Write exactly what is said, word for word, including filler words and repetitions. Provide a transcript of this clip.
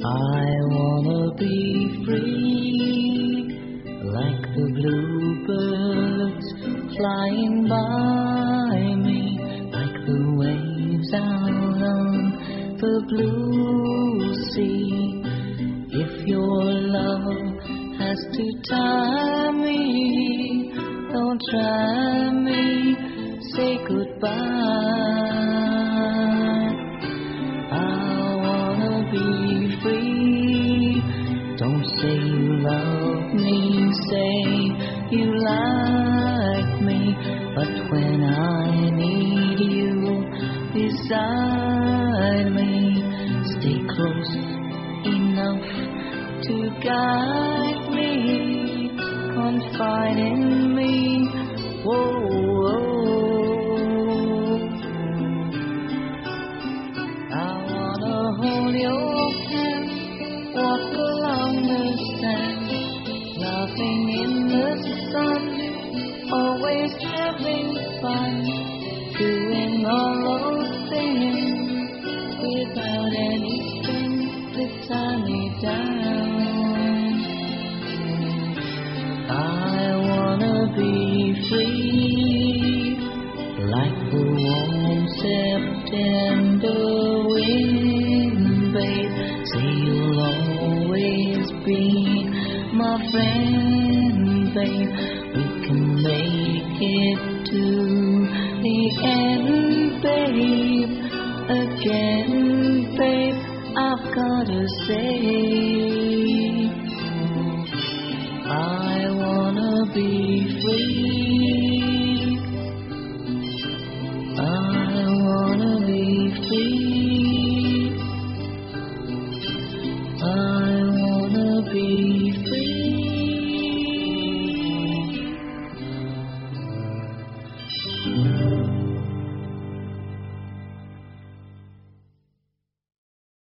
I wanna be free, like the bluebirds flying by me, like the waves out on the blue sea. If your love has to tie me, don't try me, say goodbye. I wanna be free. Don't say you love me, say you like me, but when I need you beside me, stay close enough to guide me, confide in me. Whoa, whoa. I wanna hold your hand, walk along the sand, laughing in the sun, always having fun, doing all those things without any strings to tie me down. I wanna be free, like the warm September wind, babe. Say you'll always be my friend, babe. We can make it to the end, babe. Again, babe, I've gotta say, I wanna be free.